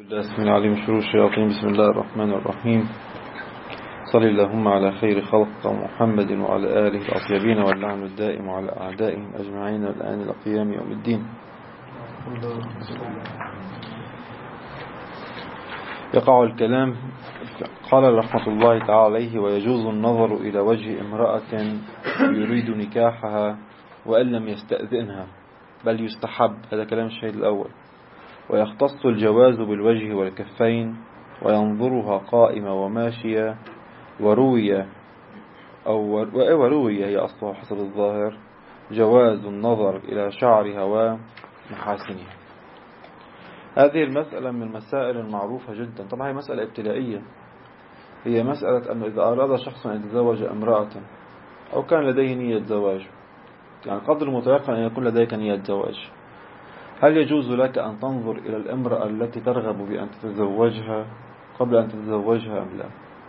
بسم الله عليهم شرور الشياطين. بسم الله الرحمن الرحيم. صل اللهم على خير خلق محمد وعلى آله الأطيبين واللعن الدائم على أعدائهم أجمعين والآن إلى قيام يوم الدين. يقع الكلام. قال رحمة الله تعالى عليه: ويجوز النظر إلى وجه امرأة يريد نكاحها وإن لم يستأذنها، بل يستحب. هذا كلام الشهيد الأول. ويختص الجواز بالوجه والكفين، وينظرها قائمة وماشية. وروي هي أصلها حسب الظاهر جواز النظر إلى شعرها ومحاسنها. هذه المسألة من المسائل المعروفة جدا. طبعا هي مسألة ابتدائية. هي مسألة أنه إذا أراد شخص أن يتزوج امرأة أو كان لديه نية زواج، يعني قدر المتيقن أن يكون لديك نية زواج، هل يجوز لك أن تنظر إلى الامرأة التي ترغب بأن تتزوجها قبل أن تتزوجها أم لا؟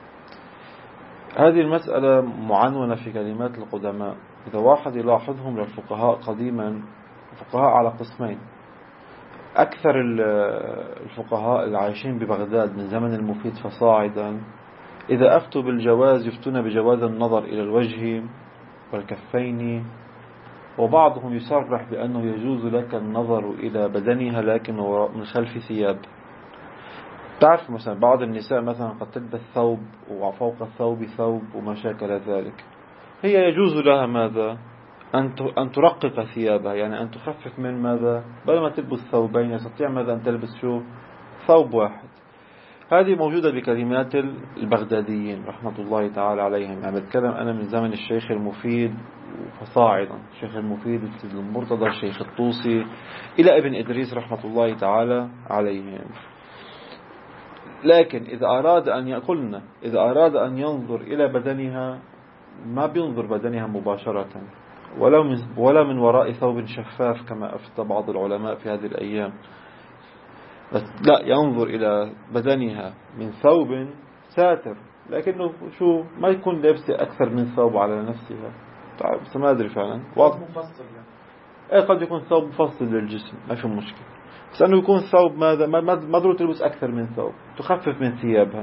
هذه المسألة معنونة في كلمات القدماء. إذا واحد يلاحظهم للفقهاء قديما، الفقهاء على قسمين. أكثر الفقهاء العايشين ببغداد من زمن المفيد فصاعدا إذا أفتوا بالجواز يفتون بجواز النظر إلى الوجه والكفين، وبعضهم يصرح بأنه يجوز لك النظر إلى بدنها لكن من خلف ثياب. تعرف مثلا بعض النساء مثلا قد تلبس ثوب وفوق الثوب ثوب وما شاكل ذلك، هي يجوز لها ماذا؟ أن ترقق ثيابها، يعني أن تخفف من ماذا؟ بدل ما تلبس ثوبين يستطيع ماذا أن تلبس ثوب واحد. هذه موجودة بكلمات البغداديين رحمة الله تعالى عليهم. يعني بتكلم أنا من زمن الشيخ المفيد فصاعدا، الشيخ المفيد، السيد المرتضى، الشيخ الطوسي، إلى ابن إدريس رحمة الله تعالى عليهم. لكن إذا أراد أن ينظر إلى بدنها، ما بينظر بدنها مباشرة ولا من وراء ثوب شفاف كما أفتى بعض العلماء في هذه الأيام، بس لا، ينظر إلى بدنها من ثوب ساتر، لكنه ما يكون لابس أكثر من ثوب على نفسها. بس ما أدري فعلا واضح. قد يكون ثوب مفصل للجسم، ما في مشكلة، بس أنه يكون ثوب ماذا؟ ما ضروري تلبس أكثر من ثوب، تخفف من ثيابها.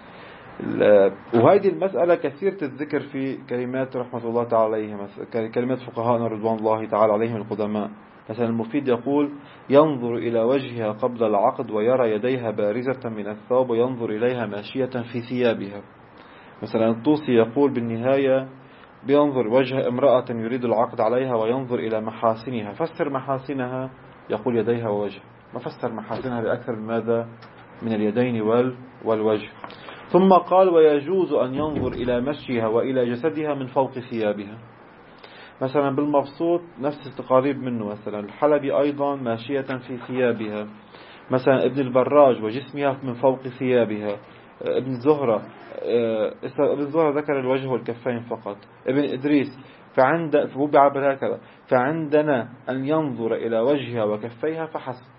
وهذه المسألة كثيرة الذكر في كلمات رحمة الله تعالى عليهم، كلمات فقهاءنا رضوان الله تعالى عليهم القدماء. مثلا المفيد يقول: ينظر إلى وجهها قبل العقد ويرى يديها بارزة من الثوب وينظر إليها ماشية في ثيابها. مثلا الطوسي يقول بالنهاية: بينظر وجه امرأة يريد العقد عليها وينظر إلى محاسنها. فسر محاسنها، يقول يديها ووجه، ما فسر محاسنها بأكثر من ماذا؟ من اليدين والوجه. ثم قال: ويجوز أن ينظر إلى مشيها وإلى جسدها من فوق ثيابها. مثلا بالمبسوط نفس التقاريب منه. مثلا الحلبي أيضا ماشية في ثيابها. مثلا ابن البراج وجسمها من فوق ثيابها. ابن الزهرة ذكر الوجه والكفين فقط. ابن إدريس فهو بعبر هكذا: فعندنا أن ينظر إلى وجهها وكفيها فحسب.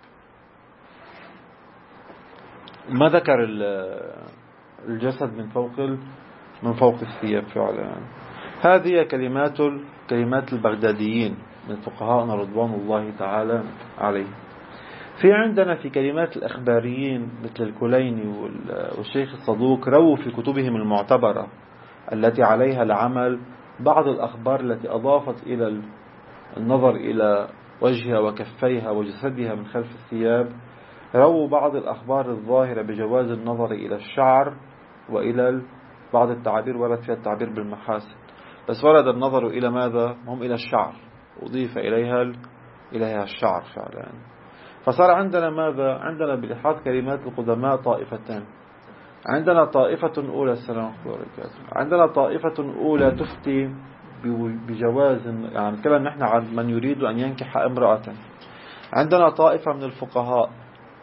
ما ذكر الجسد من فوق الثياب فعلا. هذه كلمات البغداديين من فقهاءنا رضوان الله تعالى عليهم. في عندنا في كلمات الأخباريين مثل الكليني والشيخ الصدوق، رووا في كتبهم المعتبرة التي عليها العمل بعض الأخبار التي أضافت إلى النظر إلى وجهها وكفيها وجسدها من خلف الثياب. رووا بعض الأخبار الظاهرة بجواز النظر إلى الشعر وإلى بعض التعابير ورد فيها التعبير بالمحاسن، بس ورد النظر إلى ماذا؟ هم إلى الشعر، أضيف إليها الشعر فعلا. فصار عندنا ماذا؟ عندنا بلحاظ كلمات القدماء طائفتين. عندنا طائفة أولى، السلام عليكم، عندنا طائفة أولى تفتي بجواز، يعني نتكلم نحن عن من يريد أن ينكح امرأة. عندنا طائفة من الفقهاء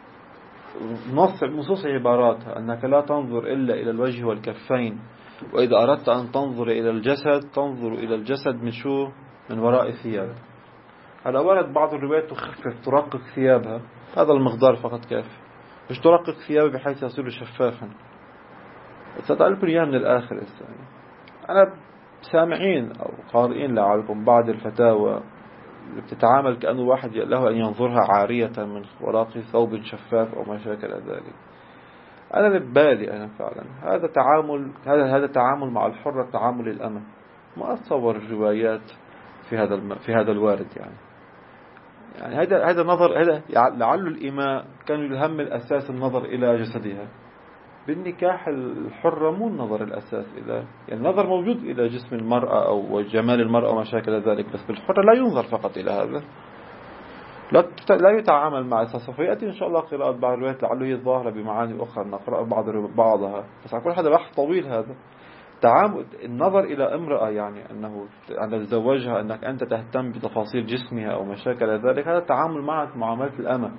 نصوص عباراتها أنك لا تنظر إلا إلى الوجه والكفين، وإذا أردت أن تنظر إلى الجسد تنظر إلى الجسد من وراء الثياب. هذا ورد بعض الروايات تخفف، ترقق ثيابها، هذا المقدار فقط كافي، مش ترقق ثيابها بحيث يصير شفافا. ستقلكم إياه من الآخر. أنا سامعين أو قارئين لعلكم بعض الفتاوى بتتعامل كأنه واحد له أن ينظرها عارية من وراء ثوب شفاف أو ما شاكل ذلك. أنا ببالي أنا فعلا هذا تعامل مع الحرة، تعامل الأمة. ما أتصور الروايات في هذا الوارد يعني هذا نظر، هذا لعل الإماء كان الهم الأساس النظر إلى جسدها. بالنكاح الحرة مو النظر الأساس إلى، يعني النظر موجود إلى جسم المرأة أو جمال المرأة وما شاكل ذلك، بس بالحرة لا ينظر فقط إلى هذا، لا يتعامل مع سوف يأتي إن شاء الله قراءة بعض الروايات لعله هي الظاهرة بمعاني أخرى، نقرأ بعضها، بس على كل هذا بحث طويل. هذا تعامل النظر إلى امرأة، يعني أنه أن تتزوجها أنك أنت تهتم بتفاصيل جسمها أو ما شاكل ذلك، هذا التعامل معك معاملة الأمة.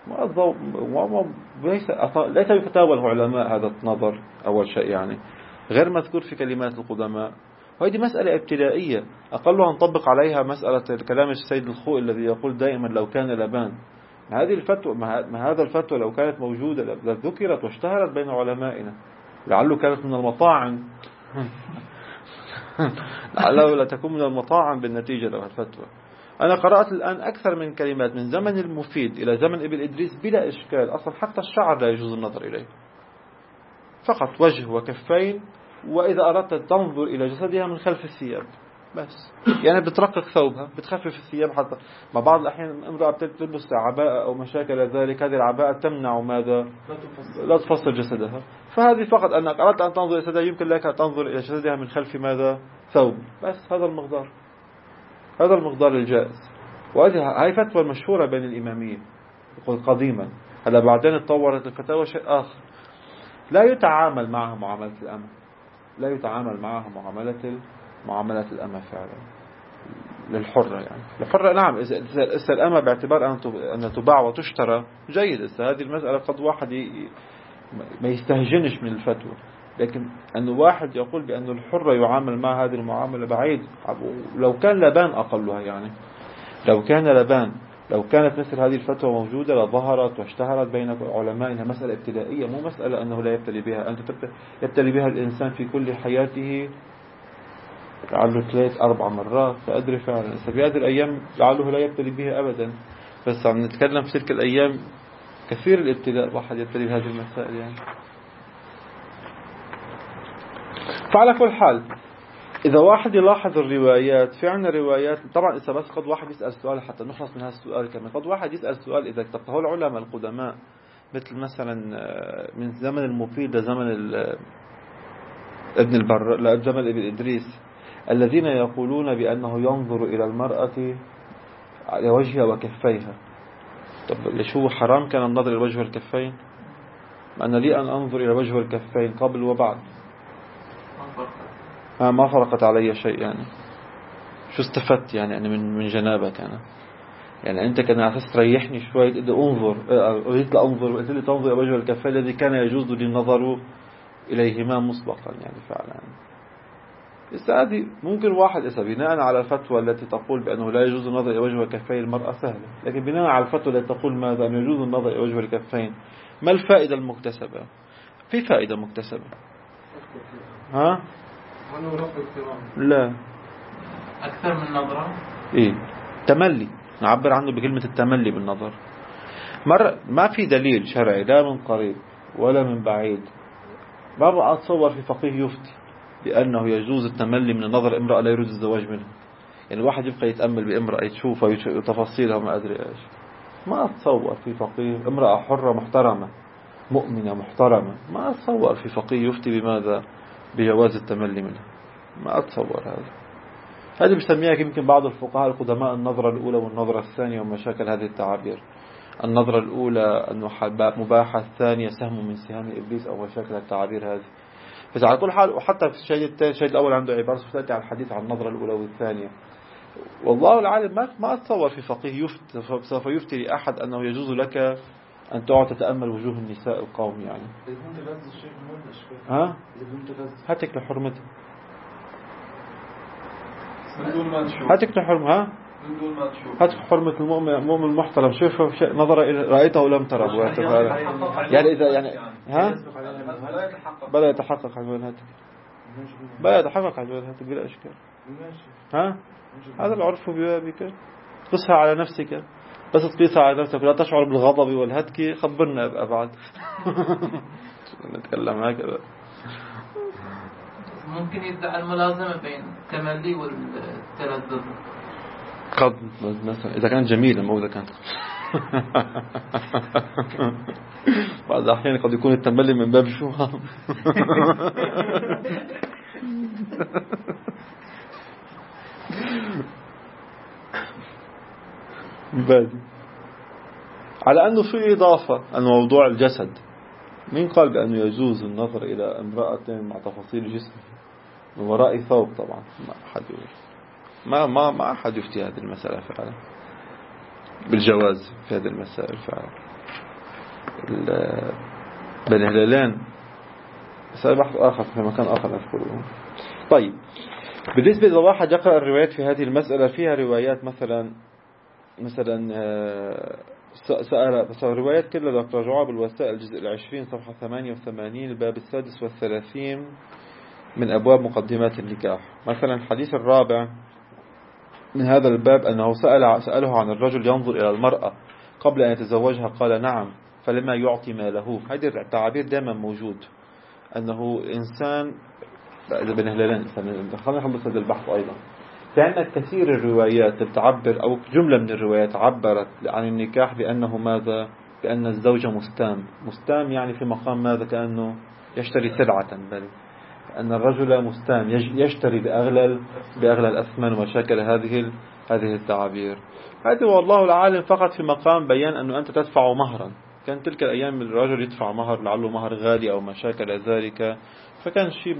ليس بفتاوى العلماء هذا النظر أول شيء، يعني غير مذكور في كلمات القدماء. وهذه مسألة ابتدائية أقلها نطبق عليها مسألة كلام السيد الخوئي الذي يقول دائما لو كان لبان. هذه الفتوى، ما هذا الفتوى لو كانت موجودة لذكرت واشتهرت بين علمائنا، لعله كانت من المطاعن لعله لا تكون من المطاعن بالنتيجة لو الفتوى. أنا قرأت الآن أكثر من كلمات من زمن المفيد إلى زمن ابن إدريس بلا إشكال. أصلا حتى الشعر لا يجوز النظر إليه، فقط وجه وكفين، وإذا أردت تنظر إلى جسدها من خلف الثياب بس. يعني بترقق ثوبها، بتخفف الثياب، حتى ما بعض الأحيان امرأة بتلبس عباءة أو مشاكل ذلك، هذه العباءة تمنع ماذا؟ لا تفصل جسدها. فهذه فقط أنك أردت أن تنظر إلى جسدها، يمكن لك أن تنظر إلى جسدها من خلف ماذا؟ ثوب بس. هذا المقدار الجائز. وهذه هاي فتوى المشهورة بين الإمامية قديما. هذا بعدين اتطورت الفتاوى شيء آخر. لا يتعامل معها معاملة الأمة، لا يتعامل معها معاملة الأمة فعلا للحرة. يعني الحرة نعم، إذا الأمة باعتبار أن تباع وتشترى جيد. هذه المسألة قد واحد ما يستهجنش من الفتوى، لكن أن واحد يقول بأن الحرة يعامل مع هذه المعاملة بعيد. لو كان لبان أقلها، يعني لو كانت مثل هذه الفتوى موجودة لظهرت واشتهرت بين علمائنا. مسألة ابتدائية، مو مسألة أنه لا يبتلي بها. أنت يبتلي بها الإنسان في كل حياته لعله 3-4 مرات، فأدري فعلا في هذه الأيام لعله لا يبتلي بها أبدا. بس عم نتكلم في تلك الأيام كثير الابتلاء، واحد يبتلي بهذه المسائل يعني. فعلى كل حال إذا واحد يلاحظ الروايات، في عنا روايات طبعا. إذا بس قد واحد يسأل سؤال حتى نخلص من هذا السؤال كمان، قد واحد يسأل سؤال إذا اكتبه العلماء القدماء مثل مثلا من زمن المفيد لزمن ابن البر لزمن ابن إدريس، الذين يقولون بأنه ينظر إلى المرأة على وجهها وكفيها. طب ليش هو حرام كان النظر إلى وجه والكفين؟ أنا لي أن أنظر إلى وجه والكفين قبل وبعد، ما فرقت علي شيء. يعني شو استفدت يعني من جنابك أنا؟ يعني أنت كان على أساس تريحني شوية إذا أريد أنظر وقلت لي تنظر إلى وجه والكفين الذي كان يجوز لي النظر إليهما مسبقا. يعني فعلا هذه ممكن واحد بناء على الفتوى التي تقول بأنه لا يجوز النظر إلى وجه وكفين المرأة سهلة، لكن بناء على الفتوى التي تقول ماذا؟ أن يجوز النظر إلى وجه والكفين، ما الفائدة المكتسبة؟ في فائدة مكتسبة. ها؟ لا أكثر من نظرة. إيه؟ تملي، نعبر عنه بكلمة التملي بالنظر. مرة ما في دليل شرعي لا من قريب ولا من بعيد، ما أتصور في فقيه يفتي بأنه يجوز التملي من النظر امرأة لا يريد الزواج منها. يعني الواحد يبقى يتأمل بامرأة يشوفها وتفاصيلها وما أدري إيش. ما أتصور في فقيه، امرأة حرة محترمة مؤمنة محترمة، ما أتصور في فقيه يفتي بماذا؟ بجواز التملي منها. ما أتصور هذه بسميها يمكن بعض الفقهاء القدماء النظرة الأولى والنظرة الثانية ومشاكل هذه التعابير. النظرة الأولى أنه مباحة، الثانية سهم من سهام إبليس أو مشاكل التعابير هذه. بس على كل حال، وحتى في الشيء الأول عنده عبارة ستأتي على الحديث عن النظرة الأولى والثانية. والله العالم ما أتصور في فقيه سوف يفتي لأحد أنه يجوز لك أن تقعد تتأمل وجوه النساء القوم. يعني ها؟ هاتك لحرمته، هاتك لحرمها، هاتك حرمة المؤمن المحترم. شوف نظر رأيته لم تره. يعني إذا يعني ها بلا يتحقق عن وجهتك، بلا يتحقق عن وجهتك بلا إشكال. ها؟ هذا العرف بك. قسها على نفسك. بس تقيسها على نفسك ولا تشعر بالغضب والهتك خبرنا أبقى بعد. نتكلم هكذا. ممكن يدعي الملازمة بين التملي والتلذذ قد مثلا إذا كانت جميلة مو إذا كانت بعض الأحيان قد يكون التملي من باب شو بادي. على أنه في إضافة أن موضوع الجسد، مين قال بأنه يجوز النظر إلى امرأة مع تفاصيل جسمه من وراء ثوب؟ طبعا ما أحد يفتي هذه المسألة فعلا بالجواز في هذه المسائل فعلا. بين هلالين مسألة بحث آخر في مكان آخر أذكره. طيب بالنسبة إذا واحد يقرأ الروايات في هذه المسألة، فيها روايات مثلا سأل بس الروايات كلها لو تراجعوها بالوسائل الجزء 20 صفحة 88 الباب 36 من أبواب مقدمات النكاح. مثلا الحديث الرابع من هذا الباب أنه سأله عن الرجل ينظر إلى المرأة قبل أن يتزوجها قال نعم فلما يعطي ماله. هذه التعابير دائما موجود، أنه إنسان إذا بين هلالين. خلينا نخلص هذا البحث أيضا. في عندنا كثير الروايات بتعبر أو جملة من الروايات عبرت عن النكاح بأنه ماذا؟ بأن الزوج مستام يعني في مقام ماذا؟ كأنه يشتري سلعة، بل أن الرجل مستام يشتري بأغلى الأثمان ومشاكل هذه التعابير. هذه والله العالم فقط في مقام بيان أنه أنت تدفع مهرا. كان تلك الأيام الرجل يدفع مهر لعله مهر غالي أو مشاكل ذلك، فكان شيء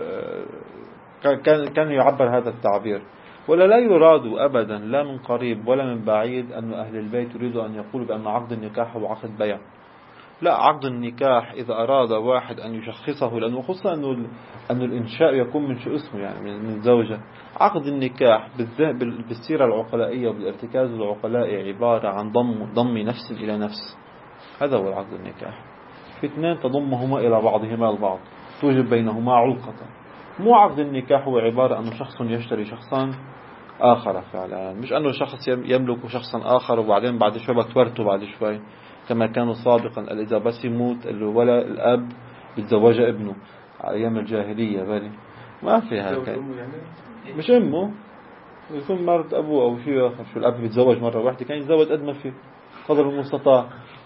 كان يعبر هذا التعبير. ولا لا يراد أبدا لا من قريب ولا من بعيد أن أهل البيت يريدوا أن يقولوا بأن عقد النكاح هو عقد بيع. لا، عقد النكاح إذا أراد واحد أن يشخصه، لأنه خصوصا أن الإنشاء يكون من شو اسمه يعني من زوجة. عقد النكاح بالسيرة العقلائية وبالارتكاز العقلائي عبارة عن ضم نفس إلى نفس. هذا هو عقد النكاح، في اثنين تضمهما إلى بعضهما البعض، توجد بينهما علقة. مو عقد النكاح هو عبارة أنه شخص يشتري شخصا آخر فعلا، مش أنه شخص يملك شخصا آخر وبعدين بعد شوي بتورته بعد شوي كما كانوا سابقا. إذا بس يموت ولا الأب يتزوج ابنه على أيام الجاهلية، بالي ما في هذا. مش أمه يكون مرت أبوه أو شيء آخر. شو الأب بيتزوج مرة واحدة، كان يتزوج قد ما فيه قدر المستطاع.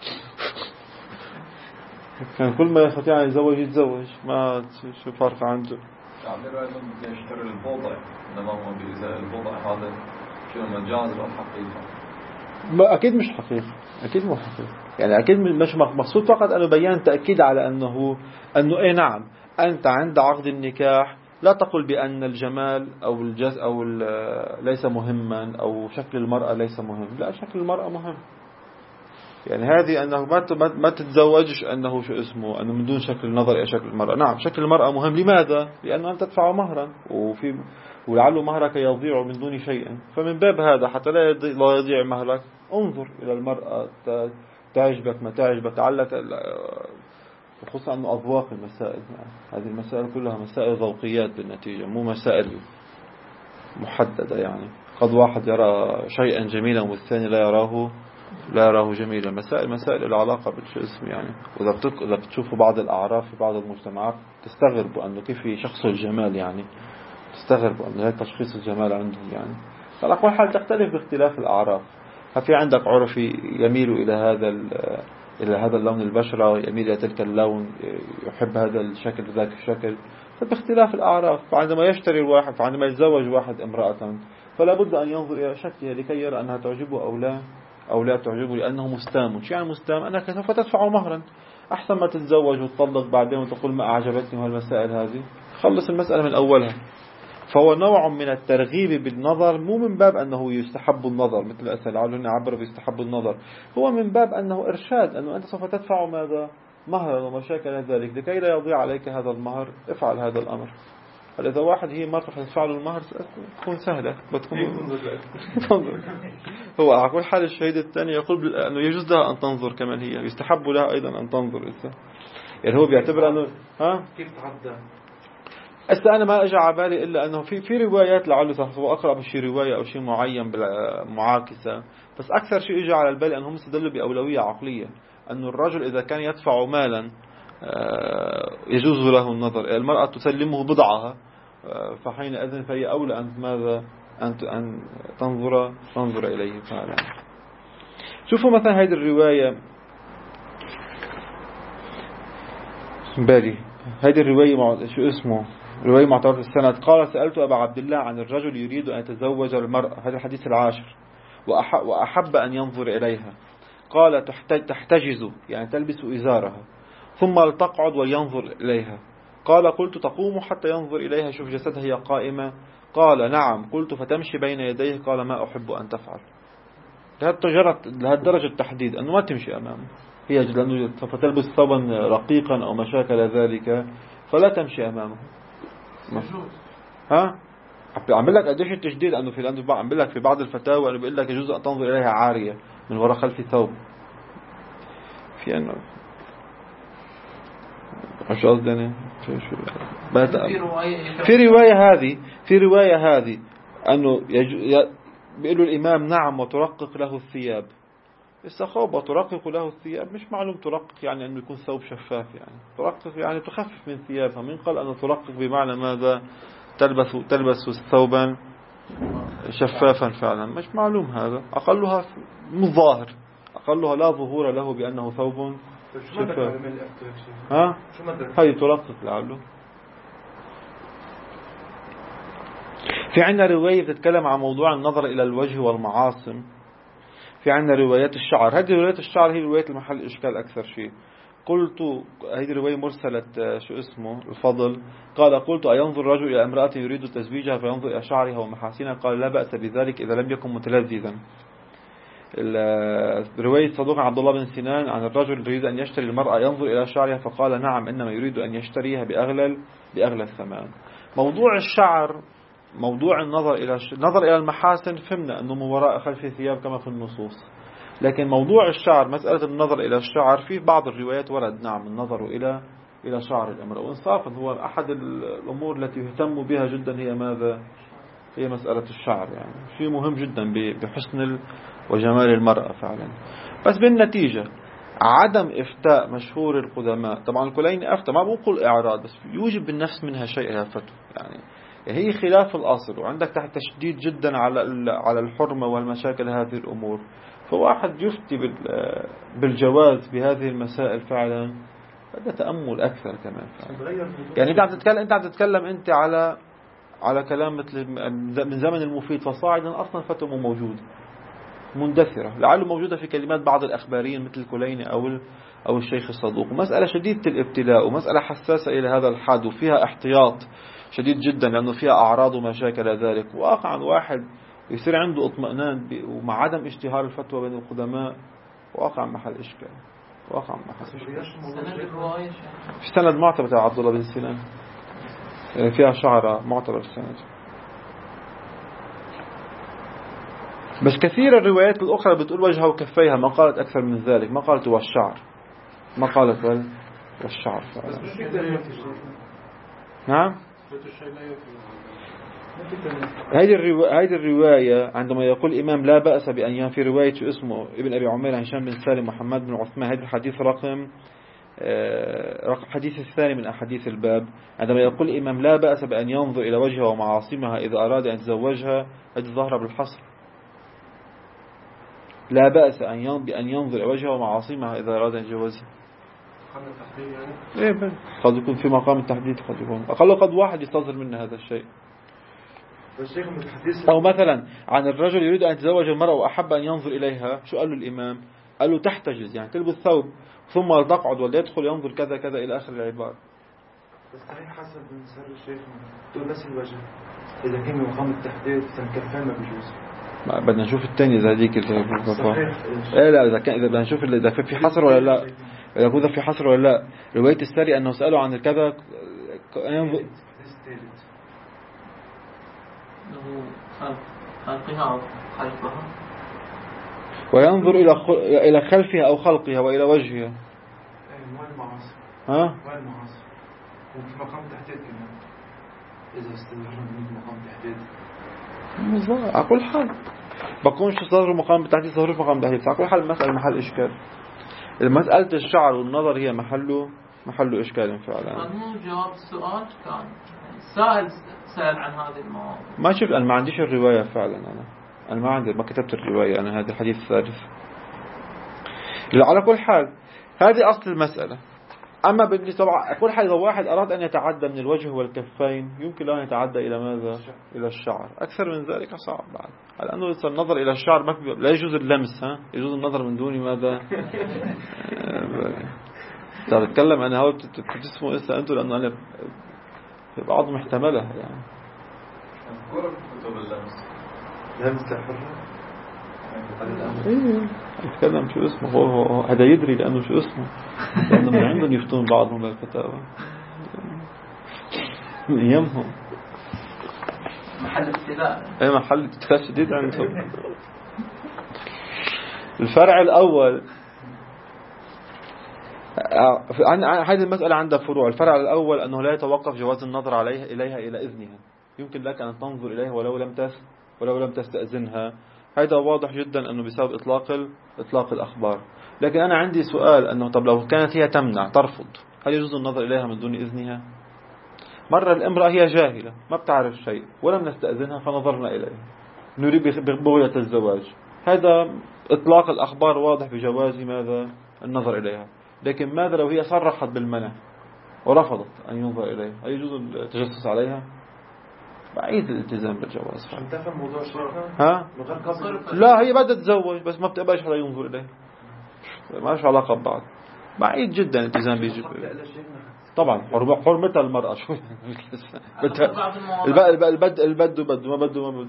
كان كل ما يستطيع أن يتزوج ما شو فرق عنده. تعبير أيضا يشتري البوضع، إنما هو بإزاء البوضع هذا شو مجاز ولا حقيقة؟ أكيد مش حقيقة، أكيد مو حقيقة. يعني أكيد مش مقصود فقط أنه بيان تأكيد على أنه إيه نعم أنت عند عقد النكاح لا تقل بأن الجمال أو الجز أو ليس مهما أو شكل المرأة ليس مهم. لا، شكل المرأة مهم. يعني هذه أنه ما تتزوجش أنه شو اسمه أنه من دون شكل النظر إلى شكل المرأة. نعم شكل المرأة مهم. لماذا؟ لأنه أنت تدفع مهرا ولعله مهرك يضيع من دون شيء. فمن باب هذا حتى لا يضيع مهرك انظر إلى المرأة تعجبك ما تعجبك. لعلك خصوصا أنه أذواق المسائل يعني. هذه المسائل كلها مسائل ذوقيات بالنتيجة، مو مسائل محددة. يعني قد واحد يرى شيئا جميلا والثاني لا يراه جميلا. مسائل العلاقة بالجسم يعني. وإذا بتشوفوا بعض الأعراف في بعض المجتمعات تستغربوا أنه كيف يشخصوا الجمال، يعني تستغربوا أنه هيك تشخيص الجمال عندهم يعني. على كل حال تختلف باختلاف الأعراف. ففي عندك عرفي يميل إلى هذا اللون البشرة، يميل إلى تلك اللون، يحب هذا الشكل ذاك الشكل. فباختلاف الأعراف. فعندما يشتري الواحد، فعندما يتزوج واحد امرأة فلا بد أن ينظر إلى شكلها لكي يرى أنها تعجبه أو لا تعجبه، لأنه مستام. شو يعني مستام؟ أنك سوف تدفع مهرا. أحسن ما تتزوج وتطلق بعدين وتقول ما أعجبتني وهالمسائل هذه. خلص المسألة من أولها. فهو نوع من الترغيب بالنظر، مو من باب أنه يستحب النظر مثل أسأل على عبر بيستحب النظر. هو من باب أنه إرشاد، أنه أنت سوف تدفع ماذا؟ مهرا ومشاكل ذلك. لكي لا يضيع عليك هذا المهر افعل هذا الأمر. هل إذا واحد هي مرة تدفع له المهر تكون سهلة هو على كل حال الشهيد الثاني يقول أنه يجوز لها أن تنظر كمان، هي يستحب لها أيضا أن تنظر. يعني هو بيعتبر أنه كيف تعدى هسه أنا ما أجى على بالي إلا أنه في روايات لعله أقرأ بشي رواية أو شيء معين بالمعاكسة، بس أكثر شيء إجى على البال أنهم استدلوا بأولوية عقلية، أن الرجل إذا كان يدفع مالا يجوز له النظر، المرأة تسلمه بضعها، فحينئذ فهي أولى أن ماذا أن تنظر إليه فعلا. شوفوا مثلا هذه الرواية بالي، هذه الرواية شو اسمه، رواية معتبرة السند. قال سألت أبا عبد الله عن الرجل يريد أن يتزوج المرأة، هذا الحديث العاشر، وأحب أن ينظر إليها، قال تحتجز يعني تلبس إزارها، ثم تقعد وينظر إليها. قال قلت تقوم حتى ينظر إليها شوف جسدها هي قائمة؟ قال نعم. قلت فتمشي بين يديه؟ قال ما أحب أن تفعل. لهالدرجة التحديد أنه ما تمشي أمامه، هي لأنه سوف تلبس ثوبا رقيقا أو ما شاكل ذلك، فلا تمشي أمامه. ها عم بقول لك قديش التشديد، أنه عم بقول لك في بعض الفتاوى أنه بيقول لك يجوز أن تنظر إليها عارية من وراء خلف ثوب. في أنه مش قصدي أنا في رواية هذه أنه بيقولوا الإمام نعم وترقق له الثياب. السخابة ترقق له الثياب، مش معلوم ترقق يعني أنه يكون ثوب شفاف، يعني ترقق يعني تخفف من ثيابها. من قال أنه ترقق بمعنى ماذا؟ تلبس ثوبا شفافا فعلا، مش معلوم هذا. أقلها مظاهر، أقلها لا ظهور له بأنه ثوب شفاف. ها هاي ترقق لعله. في عندنا رواية بتتكلم عن موضوع النظر إلى الوجه والمعاصم. في عندنا روايات الشعر، هذه روايات الشعر هي رواية المحل إشكال أكثر شيء. قلت هذه رواية مرسلة شو اسمه الفضل، قال قلت أينظر الرجل إلى امرأة يريد تزويجها فينظر إلى شعرها ومحاسنها؟ قال لا بأس بذلك إذا لم يكن متلذذا. رواية صدوق عبد الله بن سنان عن الرجل يريد أن يشتري المرأة ينظر إلى شعرها، فقال نعم إنما يريد أن يشتريها بأغلى الثمن. موضوع الشعر، موضوع النظر إلى المحاسن، فهمنا أنه من وراء خلف الثياب كما في النصوص. لكن موضوع الشعر، مسألة النظر إلى الشعر، في بعض الروايات ورد نعم النظر إلى شعر الأمر. وإنصافا هو أحد الأمور التي يهتم بها جدا هي ماذا؟ هي مسألة الشعر، يعني شيء مهم جدا بحسن وجمال المرأة فعلا. بس بالنتيجة عدم إفتاء مشهور القدماء، طبعا الكليني أفتى، ما بقول إعراض، بس يوجب بالنفس منها شيء يا فتو، يعني هي خلاف الأصل، وعندك تحت تشديد جدا على الحرمة والمشاكل هذه الأمور. فواحد يفتي بالجواز بهذه المسائل فعلا هذا تأمل أكثر كمان فعلا. يعني أنت عم تتكلم أنت على كلام مثل من زمن المفيد فصاعدا، أصلا فتوى موجودة مندثرة، لعله موجودة في كلمات بعض الأخباريين مثل الكليني أو الشيخ الصدوق. مسألة شديدة الابتلاء ومسألة حساسة إلى هذا الحد، وفيها احتياط شديد جدا لأنه فيها أعراض ومشاكل ذلك. واقعا واحد يصير عنده اطمئنان ومع عدم اشتهار الفتوى بين القدماء، واقعا محل إشكال، واقعا محل إشكال. في سند معتبر تاع عبد الله بن سنان فيها شعر معتبر السند. بس كثير الروايات الأخرى بتقول وجهها وكفيها، ما قالت أكثر من ذلك، ما قالت والشعر، ما قالت والشعر فعلا. نعم. هذه الرواية عندما يقول الإمام لا بأس بأن في رواية شو اسمه ابن أبي عمير هشام بن سالم محمد بن عثمان، هذا الحديث رقم حديث الثاني من أحاديث الباب. عندما يقول الإمام لا بأس بأن ينظر إلى وجهها ومعاصمها إذا أراد أن يتزوجها، هذه ظاهرة بالحصر. لا بأس بأن ينظر إلى وجهها ومعاصمها إذا أراد أن يتزوجها. إيه قد يكون في مقام التحديد، قد يكون أقل قد واحد يستظهر منه هذا الشيء. أو مثلا عن الرجل يريد أن يتزوج المرأة وأحب أن ينظر إليها، شو قال له الإمام؟ قال له تحتجز يعني تلبس ثوب ثم تقعد ولا يدخل ينظر كذا كذا إلى آخر العبارة. بس صحيح حسب من سر الشيخ تقول بس الوجه إذا كان مقام التحديد فالكفان ما بيجوز. بدنا نشوف الثاني إذا هذيك صحيح. لا إذا بدنا نشوف إذا في حصر ولا لا، إذا كذا في حصر ولا لا. رواية السري أنه سألوا عن الكذا خلقها أو خلقها، وينظر إلى خلفها أو خلقها وإلى وجهها. وين المعاصر؟ ها؟ وين المعاصر؟ وفي مقام تحديد كمان. إذا استمرنا من مقام تحديد بالضبط. على كل حال بكونش صدر مقام بالتحديد، صدر مقام بالتحديد. على كل حال المسألة محل إشكال. مسألة الشعر والنظر هي محل إشكال فعلا. مو جواب السؤال كان السائل سأل عن هذه المواضيع. ما شفت، أنا ما عنديش الرواية فعلا. أنا ما كتبت الرواية، أنا هذا الحديث الثالث. على كل حال هذه أصل المسألة. أما بالنسبة طبعا كل حال إذا واحد أراد أن يتعدى من الوجه والكفين يمكن له أن يتعدى إلى ماذا؟ إلى الشعر. أكثر من ذلك صعب بعد، على أنه النظر إلى الشعر لا يجوز اللمس، يجوز النظر من دون ماذا؟ تتكلم أنا هو بتسموا إسا أنتوا، لأنه أنا بعض محتملة يعني. كرة كتب اللمس حرة. إيه أتكلم شو اسمه، هو هذا يدري لأنه شو اسمه، لأنه من عندهم يفتون بعضهم بالكتابة من أيامهم. محل ابتلاء. أي محل ابتلاء شديد عندهم. الفرع الأول هذه المسألة عندها فروع. الفرع الأول أنه لا يتوقف جواز النظر إليها إلى إذنها. يمكن لك أن تنظر إليها ولو لم تستأذنها. هذا واضح جدا أنه بسبب إطلاق الأخبار. لكن أنا عندي سؤال، أنه طب لو كانت هي تمنع ترفض، هل يجوز النظر إليها من دون إذنها؟ مرة الامرأة هي جاهلة ما بتعرف شيء ولم نستأذنها فنظرنا إليها نريد بغية الزواج، هذا إطلاق الأخبار واضح بجواز ماذا؟ النظر إليها. لكن ماذا لو هي صرحت بالمنع ورفضت أن ينظر إليها؟ هل يجوز التجسس عليها؟ بعيد الالتزام بالجواز. تفهم موضوع ها؟ لا هي بدها تتزوج بس ما بتقبلش حدا ينظر إليها، ما لهاش علاقة ببعض. بعيد جدا الالتزام بيجي. طبعا حرمتها المرأة شو البد ما بده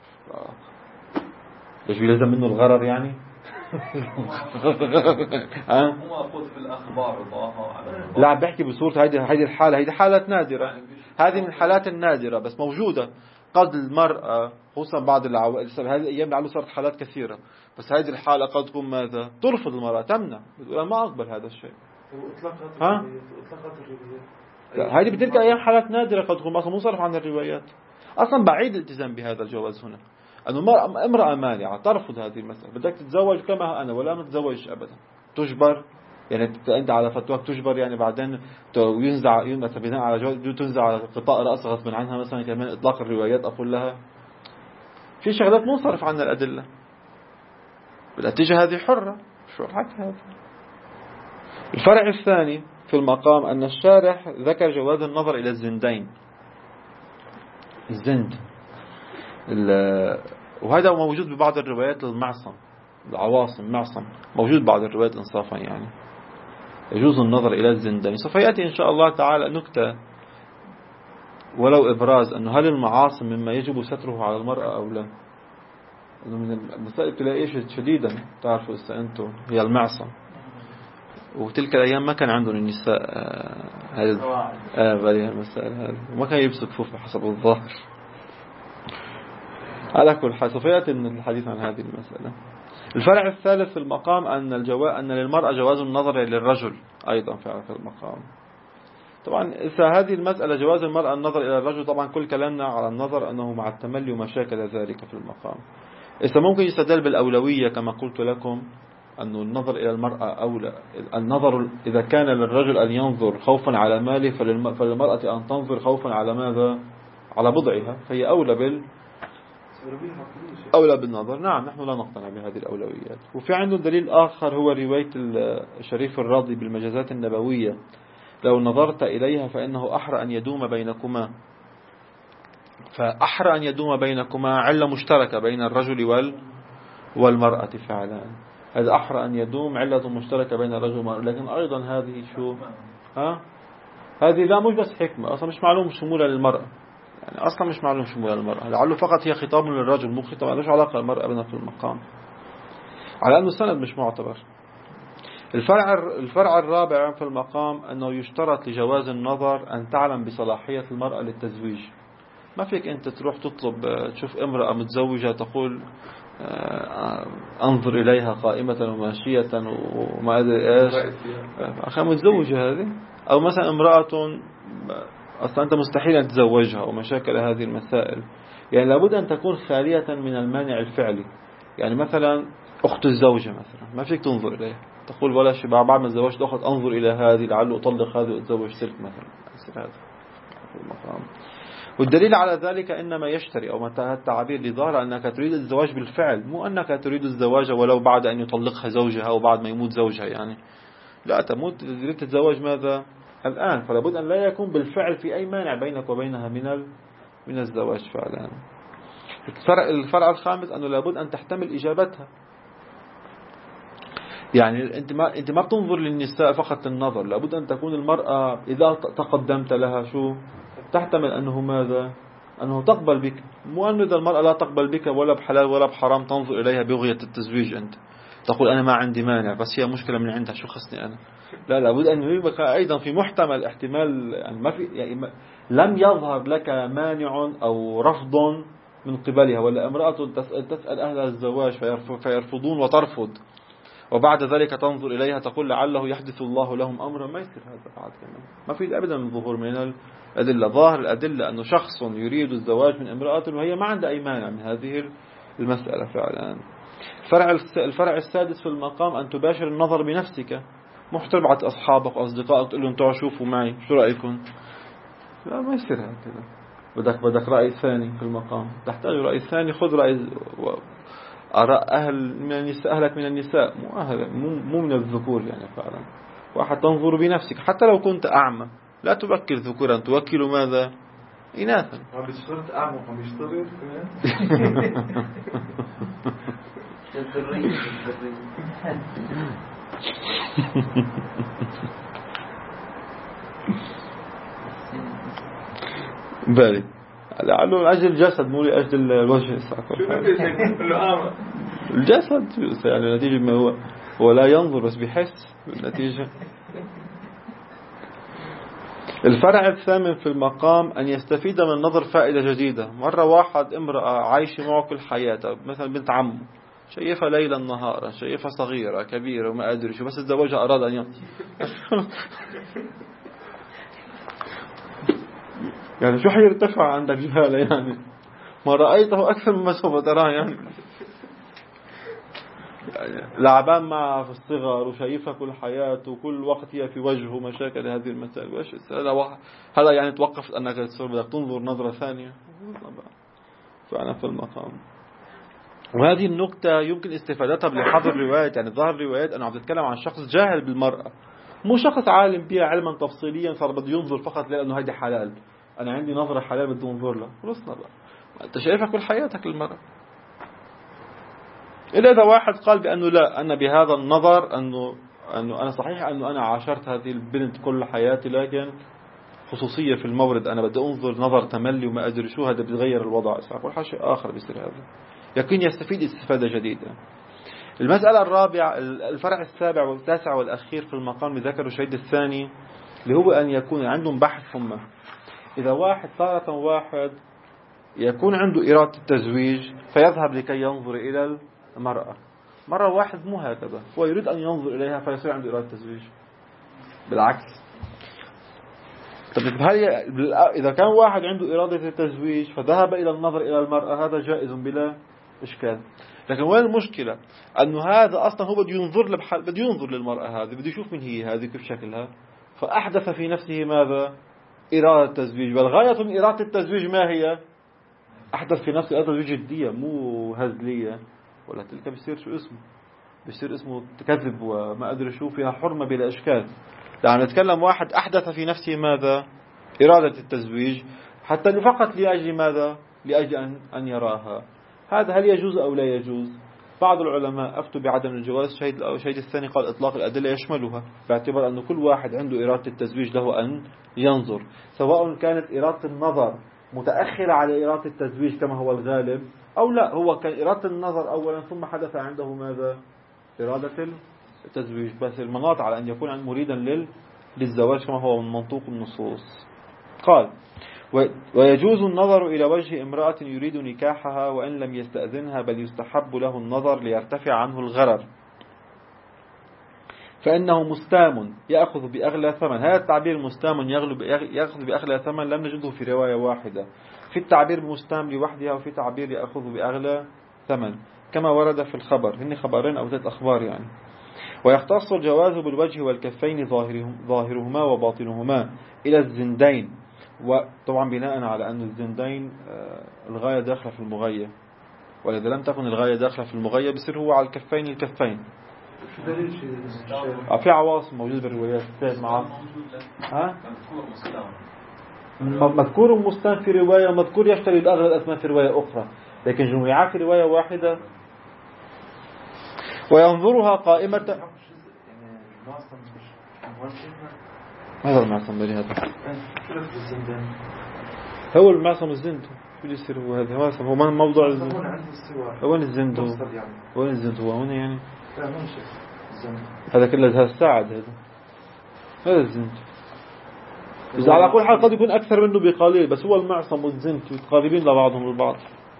ليش بيلزم منه الغرر يعني؟ مو أقول في الأخبار لا بحكي بصورة هذه الحالة، هذه حالات نادرة، هذه من الحالات النادرة بس موجودة. قد المرأة خصوصا بعد هذه الأيام لعله صارت حالات كثيرة، بس هذه الحالة قد تكون ماذا؟ ترفض المرأة، تمنع، بتقول ما أقبل هذا الشيء. ها؟ هذه بتلك أيام حالات نادرة قد تكون أصلا مو صرف عن الروايات. أصلا بعيد الالتزام بهذا الجواز هنا، أنه امرأة مانعة ترفض هذه المسألة، بدك تتزوج كما أنا ولا ما تتزوجش أبدا، تجبر يعني أنت على فتواك تجبر يعني بعدين ينزع بناء على جواز تنزع على قطاع رأسها غصبا عنها مثلا كمان إطلاق الروايات. أقول لها في شغلات مو صرف عن الأدلة، بالنتيجة هذه حرة. شو الحكي هذا؟ الفرع الثاني في المقام أن الشارح ذكر جواز النظر إلى الزندين، الزند وهذا موجود ببعض الروايات للمعصم، العواصم معصم موجود بعض الروايات إنصافا يعني يجوز النظر إلى الزندين. سوف يأتي إن شاء الله تعالى نكتة ولو إبراز أنه هل المعاصم مما يجب ستره على المرأة أو لا. أنه من المسائل تلاقيه شديدا تعرفوا أنتم هي المعصم، وتلك الأيام ما كان عندهم النساء هذه المسائل هذه وما كان يلبسوا كفوف بحسب الظاهر. على كل حال سوف يأتي الحديث عن هذه المسألة. الفرع الثالث في المقام أن للمرأة جواز النظر للرجل أيضا في المقام. طبعا إذا هذه المسألة جواز المرأة النظر إلى الرجل، طبعا كل كلامنا على النظر أنه مع التملي وما شاكل ذلك في المقام. إذا ممكن يستدل بالأولوية كما قلت لكم أنه النظر إلى المرأة أولى. النظر إذا كان للرجل أن ينظر خوفا على ماله فللمرأة أن تنظر خوفا على ماذا؟ على بضعها، فهي أولى بالنظر. نعم نحن لا نقتنع بهذه الأولويات. وفي عنده دليل آخر هو رواية الشريف الراضي بالمجازات النبوية، لو نظرت إليها فإنه أحرى أن يدوم بينكما. فأحرى أن يدوم بينكما علة مشتركة بين الرجل والمرأة فعلا. هذا أحرى أن يدوم علة مشتركة بين الرجل والمرأة. لكن أيضا هذه شو هذه لا مش بس حكمة، أصلا مش معلوم شمولها للمرأة، يعني أصلا مش معلوم شمولها للمرأة، لعله فقط هي خطاب للرجل مو خطاب، ما لهش علاقة المرأة بنا في المقام، على أنه السند مش معتبر. الفرع الرابع في المقام أنه يشترط لجواز النظر أن تعلم بصلاحية المرأة للتزويج. ما فيك أنت تروح تطلب تشوف امرأة متزوجة تقول أنظر إليها قائمة وماشية وما أدري إيش أخي متزوجة هذه. أو مثلا امرأة أصلا أنت مستحيل أن تتزوجها ومشاكل هذه المسائل. يعني لابد أن تكون خالية من المانع الفعلي. يعني مثلا أخت الزوجة مثلا ما فيك تنظر إليها، تقول ولا شيء بعد ما تزوجت أخت أنظر إلى هذه لعله أطلق هذه وأتزوج تلك مثلا. هذا والدليل على ذلك إنما يشتري أو متى التعبير لظاهر أنك تريد الزواج بالفعل، مو أنك تريد الزواج ولو بعد أن يطلقها زوجها أو بعد ما يموت زوجها. يعني لا تموت تريد تتزوج ماذا الآن، فلا بد أن لا يكون بالفعل في أي مانع بينك وبينها من الزواج فعلا. الفرع الخامس أنه لابد أن تحتمل إجابتها. يعني أنت ما بتنظر للنساء فقط النظر، لابد أن تكون المرأة إذا تقدمت لها شو تحتمل أنه ماذا أنه تقبل بك، مو أنه إذا المرأة لا تقبل بك ولا بحلال ولا بحرام تنظر إليها بغية التزويج. أنت تقول أنا ما عندي مانع بس هي مشكلة من عندها شو خصني أنا. لا لابد أن يبقى أيضا في محتمل احتمال، يعني ما في يعني لم يظهر لك مانع أو رفض من قبلها، ولا امرأة تسأل أهل الزواج فيرفضون وترفض وبعد ذلك تنظر إليها تقول لعله يحدث الله لهم أمرا. ما يصير هذا بعد كمان، ما في أبدا من ظهور من الأدلة. ظاهر الأدلة أنه شخص يريد الزواج من امرأة وهي ما عندها أي مانع من هذه المسألة فعلا. الفرع السادس في المقام أن تباشر النظر بنفسك، مش تبعت أصحابك وأصدقائك تقول لهم تعالوا شوفوا معي شو رأيكم. لا ما يصير هكذا. بدك رأي ثاني في المقام، تحتاج رأي ثاني. خذ رأي آراء أهلك من النساء، مو من الذكور يعني فعلا. واحد تنظر بنفسك حتى لو كنت أعمى، لا تبكر ذكورا توكل ماذا إناثا. ما بيشترط أعمى ما بيشترط بالي لعله لأجل الجسد مو لأجل الوجه. الجسد يعني نتيجة ما هو لا ينظر بس بيحس بالنتيجة. الفرع الثامن في المقام أن يستفيد من النظر فائدة جديدة. مرة واحد امرأة عايشة معه كل حياتها مثلا بنت عمه، شايفها ليلا نهارا، شايفها صغيرة كبيرة وما أدري شو، بس الزواجها أراد أن يعني شو حيرتفع عندك جهالة يعني ما رأيته أكثر مما سوف تراه يعني لعبان معها في الصغر وشايفها كل حياته وكل وقت هي في وجهه مشاكل هذه المسائل. وإيش هذا يعني توقفت أنك بدك تنظر نظرة ثانية فأنا في المقام. وهذه النقطة يمكن استفادتها بلحظ الروايات. يعني ظاهر الروايات أنا عم بتكلم عن شخص جاهل بالمرأة، مو شخص عالم بها علما تفصيليا صار بده ينظر فقط لأنه هيدي حلال، أنا عندي نظرة حلال بدي أنظر لها. خلصنا بقى، أنت شايفها كل حياتك للمرأة. إلا إذا واحد قال بأنه لا أنا بهذا النظر أنه أنا صحيح أنه أنا عاشرت هذه البنت كل حياتي، لكن خصوصية في المورد أنا بدي أنظر نظر تملي وما أدري شو، هذا بيتغير الوضع. كل شيء آخر بيصير هذا يمكن يستفيد استفادة جديدة. المسألة الرابعة الفرع السابع والتاسع والأخير في المقام ذكر الشهيد الثاني اللي هو أن يكون عندهم بحث. ثم إذا تارة واحد يكون عنده إرادة التزويج فيذهب لكي ينظر إلى المرأة، مرة واحد مو هكذا، هو يريد أن ينظر إليها فيصير عنده إرادة التزويج. بالعكس، طب إذا كان واحد عنده إرادة التزويج فذهب إلى النظر إلى المرأة هذا جائز بلا إشكال. لكن وين المشكلة؟ أنه هذا أصلا هو بده ينظر للمرأة هذه، بده يشوف من هي هذه كيف شكلها، فأحدث في نفسه ماذا؟ إرادة التزويج. والغاية من إرادة التزويج ما هي؟ أحدث في نفسه إرادة التزويج جدية مو هزلية، ولا تلك بيصير شو اسمه؟ بيصير اسمه كذب وما أدري شو، فيها حرمة بلا إشكال. يعني نتكلم واحد أحدث في نفسه ماذا؟ إرادة التزويج، حتى فقط لأجل ماذا؟ لأجل أن يراها. هذا هل يجوز أو لا يجوز؟ بعض العلماء أفتوا بعدم الجواز. الشهيد الثاني قال إطلاق الأدلة يشملها، باعتبار أن كل واحد عنده إرادة التزويج له أن ينظر، سواء كانت إرادة النظر متأخرة على إرادة التزويج كما هو الغالب أو لا، هو كان إرادة النظر أولا ثم حدث عنده ماذا؟ إرادة التزويج. بس المناط على أن يكون مريدا للزواج كما هو من منطوق النصوص. قال ويجوز النظر إلى وجه امرأة يريد نكاحها وإن لم يستأذنها، بل يستحب له النظر ليرتفع عنه الغرر. فإنه مستام يأخذ بأغلى ثمن. هذا التعبير مستام يأخذ بأغلى ثمن لم نجده في رواية واحدة. في التعبير مستام لوحدها وفي تعبير يأخذ بأغلى ثمن كما ورد في الخبر. هن خبرين أو 3 أخبار يعني. ويختص الجواز بالوجه والكفين ظاهرهما وباطنهما إلى الزندين. وطبعا بناء على أن الزندين الغاية داخلة في المغية، وإذا لم تكن الغاية داخلة في المغية بصير هو على الكفين الكفين. في عواصم موجود بالروايات مع مذكور مستان في رواية ومذكور يشتري بأغلى الأثمان في رواية أخرى، لكن جميعا في رواية واحدة. وينظرها قائمة. هذا المعصم بري هذا هو المعصم الزند. شو اللي يصير هو هذا معصم؟ هو من موضوع الزند؟ وين الزند هو؟ وين الزند هو هنا يعني؟ هذا كله هذا الساعد هذا الزند. إذا على كل حال قد يكون أكثر منه بقليل، بس هو المعصم والزند قريبين لبعضهم البعض.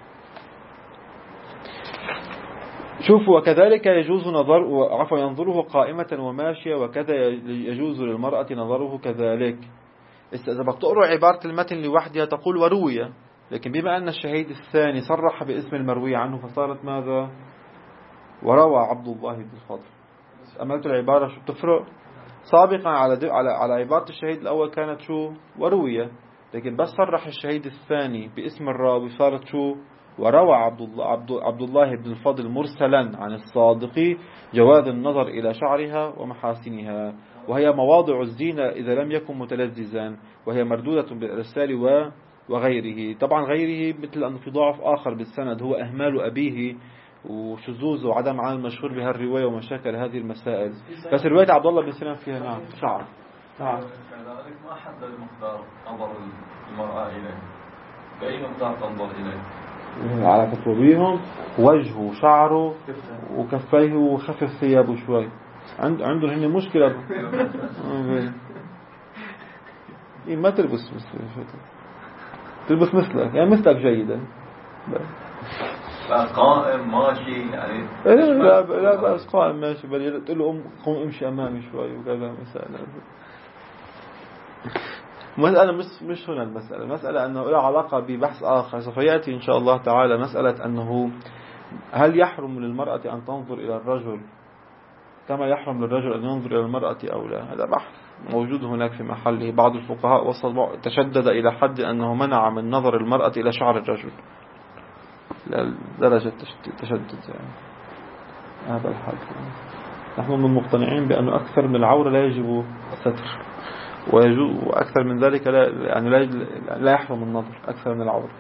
شوفوا وكذلك يجوز ينظره قائمة وماشية، وكذا يجوز للمرأة نظره كذلك. إذا بدك تقرأ عبارة المتن لوحدها تقول وروية، لكن بما أن الشهيد الثاني صرح باسم المروي عنه فصارت ماذا؟ وروى عبد الله بن الفضل. أملت العبارة شو بتفرق؟ سابقا على عبارة الشهيد الأول كانت شو؟ وروية، لكن بس صرح الشهيد الثاني باسم الراوي صارت شو؟ وروى عبد الله بن الفضل مرسلا عن الصادق جواز النظر إلى شعرها ومحاسنها، وهي مواضع الزينة إذا لم يكن متلذذا، وهي مردودة بالإرسال وغيره. طبعا غيره مثل أن في ضعف آخر بالسند هو أهمال أبيه وشذوذ وعدم عمل مشهور بها الرواية ومشاكل هذه المسائل. بس رواية عبد الله بن سلام فيها نعم شعر. نعم. كذلك ما حدد المقدار نظر المرأة إليه، بأي مقدار تنظر إليه؟ على فتوبيهم وجهه وشعره وكفيه وخفف ثيابه شوي. عندهم هن مشكلة. ما تلبس مثلك يعني مثلك جيدا. قائم ماشي يعني لا بس قائم ماشي، بل تقول له قم امشي امامي شوي وكذا. مسألة مش هنا المسألة أنه له علاقة ببحث آخر سوف يأتي إن شاء الله تعالى. مسألة أنه هل يحرم للمرأة أن تنظر إلى الرجل كما يحرم للرجل أن ينظر إلى المرأة أو لا؟ هذا بحث موجود هناك في محله. بعض الفقهاء وصل تشدد إلى حد أنه منع من نظر المرأة إلى شعر الرجل لدرجة تشدد يعني. هذا الحد. نحن من مقتنعين بأنه أكثر من العورة لا يجب الستر، وأكثر من ذلك لا يحرم النظر أكثر من العورة.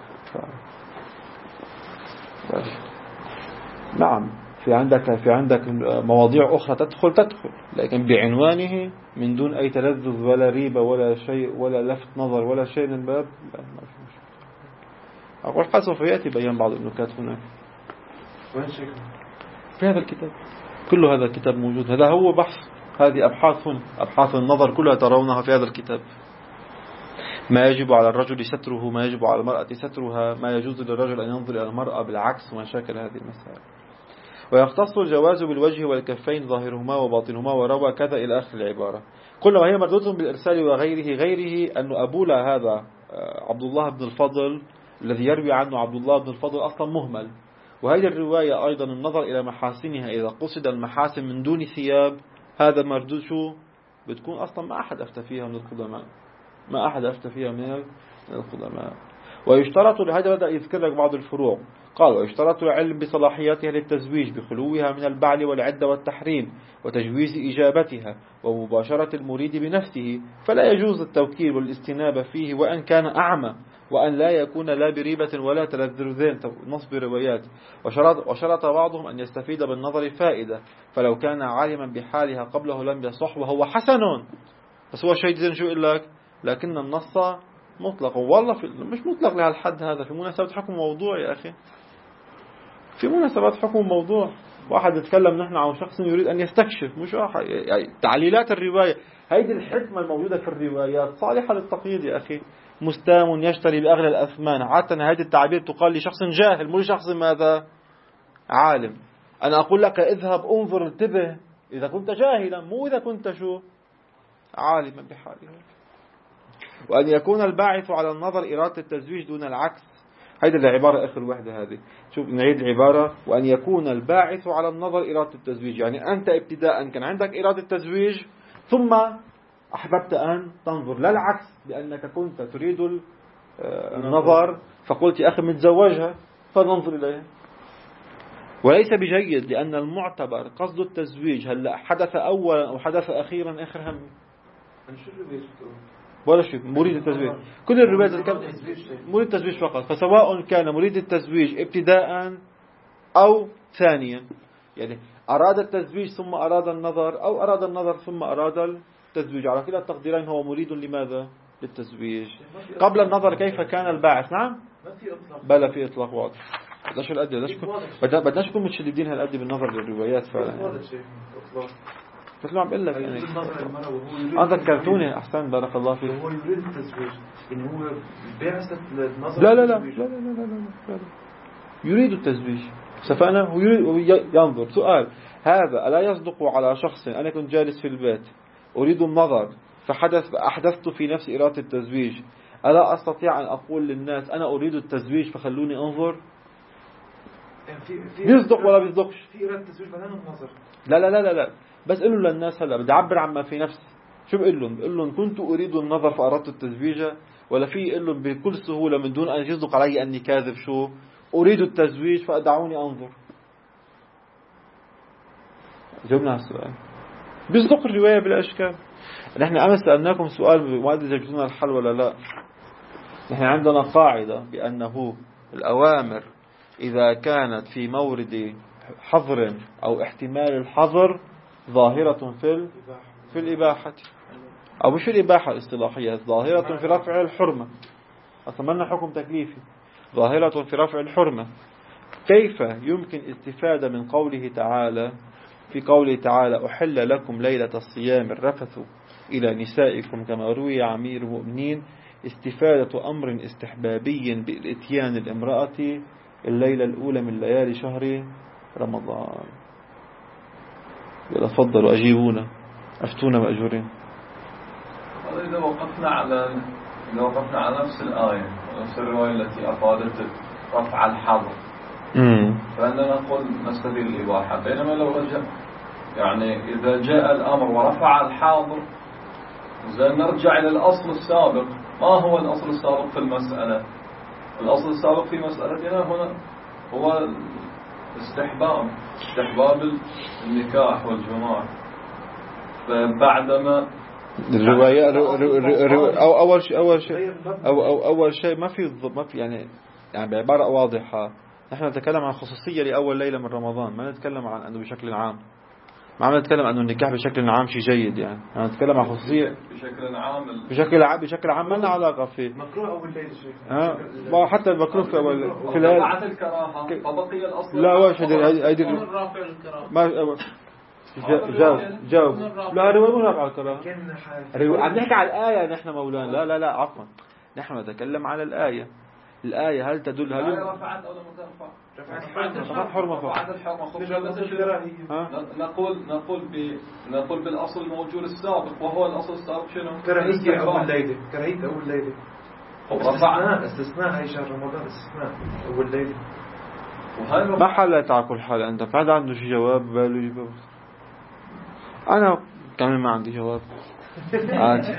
نعم في عندك مواضيع أخرى تدخل، لكن بعنوانه من دون أي تلذذ ولا ريبة ولا شيء ولا لفت نظر ولا شيء من الباب. لا ما في مشكلة. أقول حال سوف يأتي بيان بعض النكات هناك. وين شكله؟ في هذا الكتاب كل هذا الكتاب موجود. هذا هو بحث، هذه أبحاث النظر كلها ترونها في هذا الكتاب. ما يجب على الرجل ستره، ما يجب على المرأة سترها، ما يجوز للرجل أن ينظر إلى المرأة بالعكس، ومشاكل هذه المسائل. ويختص الجواز بالوجه والكفين ظاهرهما وباطنهما وروى كذا إلى آخر العبارة. كل ما هي مردود بالإرسال وغيره أن أبولا هذا عبد الله بن الفضل الذي يروي عنه عبد الله بن الفضل أصلا مهمل. وهذه الرواية أيضا النظر إلى محاسنها إذا قصد المحاسن من دون ثياب هذا مردود شو بتكون أصلا ما أحد أفتى فيها من القدماء. ويشترط لهذا بدأ يذكر لك بعض الفروع. قال ويشترط العلم بصلاحياتها للتزويج بخلوها من البعل والعدة والتحريم وتجويز إجابتها ومباشرة المريد بنفسه، فلا يجوز التوكيل والاستنابة فيه وأن كان أعمى، وأن لا يكون لا بريبة ولا تلذذين نصب روايات. وشرط بعضهم أن يستفيد بالنظر فائدة، فلو كان عالما بحالها قبله لم يصح وهو حسن. بس هو شيء زين شو يقول لك لكن النص مطلق. والله مش مطلق لهالحد هذا، في مناسبة حكم موضوع يا أخي، في مناسبات حكم موضوع. واحد يتكلم نحن عن شخص يريد أن يستكشف، مش واحد يعني تعليلات الرواية. هيدي الحكمة الموجودة في الروايات صالحة للتقييد يا أخي. مستام يشتري بأغلى الأثمان، عادة هذه التعبير تقال لشخص جاهل مو لشخص ماذا عالم. أنا أقول لك اذهب انظر انتبه إذا كنت جاهلا، مو إذا كنت شو عالما بحاله. وأن يكون الباعث على النظر إرادة التزويج دون العكس. هيدا العبارة آخر وحدة هذه. شوف نعيد العبارة. وأن يكون الباعث على النظر إرادة التزويج، يعني أنت ابتداء كان عندك إرادة تزويج ثم أحببت أن تنظر، لا العكس، لأنك كنت تريد النظر فقلت يا أخي متزوجها فننظر إليها. وليس بجيد، لأن المعتبر قصد التزويج هلا حدث أولا أو حدث أخيرا آخر هم ولا شيء. مريد التزويج، كل الروايات مريد التزويج فقط. فسواء كان مريد التزويج ابتداء أو ثانيا، يعني أراد التزويج ثم أراد النظر، أو أراد النظر ثم أراد التزويج، على كلا التقديرين هو مريد لماذا؟ للتزويج. قبل النظر كيف كان الباعث؟ نعم بلا في إطلاق واضح. بدناش الأدي بدناش نكون متشددين هالقد بالنظر للروايات فعلا. مثل ما عم بقول لك يعني ذكرتوني أحسن بارك الله فيك. هو يريد التزويج، يعني هو بعثة النظر. لا لا لا لا لا لا لا يريد التزويج. سفأنا هو ينظر. سؤال: هذا ألا يصدق على شخص أنا كنت جالس في البيت أريد النظر فأحدثت في نفسي إرادة التزويج، ألا أستطيع أن أقول للناس أنا أريد التزويج فخلوني أنظر؟ بيصدق ولا بيصدقش؟ في إرادة التزويج بعدين النظر. لا لا لا لا لا. بس قلوا للناس هلا بدي أعبر عما في نفسي. شو بقول لهم؟ بقول لهم كنت أريد النظر فأردت التزويج، ولا في يقول لهم بكل سهولة من دون أن يصدق علي أني كاذب شو أريد التزويج فأدعوني أنظر؟ جاوبنا على السؤال. بيصدق الرواية بلا إشكال. نحن أمس سألناكم سؤال ما أدري إذا جبنا الحل ولا لا. نحن عندنا قاعدة بأنه الأوامر إذا كانت في مورد حظر أو احتمال الحظر ظاهرة في الإباحة، أو مش في الإباحة الاصطلاحية، ظاهرة في رفع الحرمة. أتمنى حكم تكليفي. ظاهرة في رفع الحرمة. كيف يمكن استفادة من قوله تعالى في قوله تعالى أحل لكم ليلة الصيام الرفث إلى نسائكم كما روي عن أمير المؤمنين، استفادة أمر استحبابي بالإتيان الامرأة الليلة الأولى من ليالي شهر رمضان. يلا تفضلوا أجيبونا أفتونا مأجورين. إذا وقفنا على نفس الآية ونفس الرواية التي أفادت رفع الحظر فإننا نقول نستدل الإباحة، بينما لو رجع يعني إذا جاء الأمر ورفع الحاضر نرجع إلى الأصل السابق. ما هو الأصل السابق في المسألة؟ الأصل السابق في مسألتنا هنا هو استحباب النكاح والجماع. فبعدما الرواية أول شيء ما في يعني بعبارة واضحة نحن نتكلم عن خصوصية لأول ليلة من رمضان، ما نتكلم عن أنه بشكل عام. ما عم نتكلم عن النكاح بشكل عام شيء جيد، يعني أنا نتكلم عن خصوصية بشكل عام ما لنا علاقة فيه. مكروه أول ليلة شيء. حتى المكروه في أول في ليلة الكراهة فبقي الأصل. لا واش هيدي ما جاوب. لا رواية مو رافع الكراهة. عم نحكي على الآية نحن مولانا. لا عفوا، نحن نتكلم على الآية. الآية هل تدل رفعت أو لم ترفع؟ رفعت حرمة فقط. نقول بالأصل الموجود السابق، وهو الأصل السابق شنو؟ كراهية أول ليلة. استثناء هاي شهر رمضان، استثناء أول ليلة. ما حلت على كل حال. أنت فهد عنده شي جواب باله يجيبه؟ أنا كمان ما عندي جواب. عادي.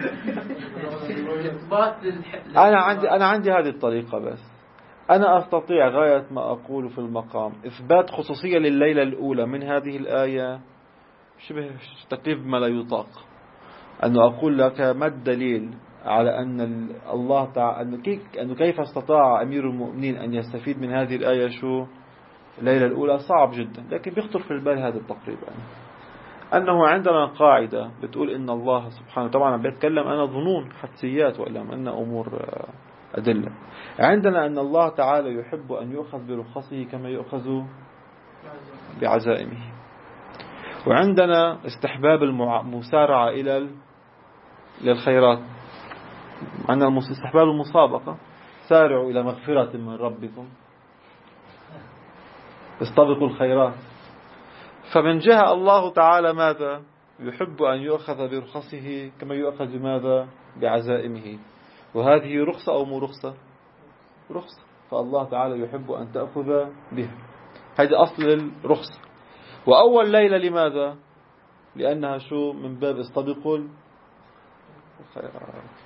أنا عندي هذه الطريقة. بس أنا أستطيع غاية ما أقول في المقام إثبات خصوصية لليلة الأولى من هذه الآية شبه تقريبا ما لا يطاق. أنه أقول لك ما الدليل على أن الله تعالى أنه كيف استطاع أمير المؤمنين أن يستفيد من هذه الآية شو الليلة الأولى؟ صعب جدا. لكن بيخطر في البال هذا التقريبا أنه عندنا قاعدة بتقول إن الله سبحانه، طبعا بيتكلم أنا ظنون حدسيات وإلا أن أمور أدلة. عندنا أن الله تعالى يحب أن يؤخذ برخصه كما يؤخذ بعزائمه. وعندنا استحباب المسارعة إلى الخيرات. عندنا استحباب المسابقة، سارعوا إلى مغفرة من ربكم استبقوا الخيرات. فمن جهة الله تعالى ماذا؟ يحب أن يؤخذ برخصه كما يؤخذ بماذا؟ بعزائمه. وهذه رخصة أو مو رخصة؟ رخصة. فالله تعالى يحب أن تأخذ بها. هذا أصل الرخصة. وأول ليلة لماذا؟ لأنها شو؟ من باب استبقوا الخيرات.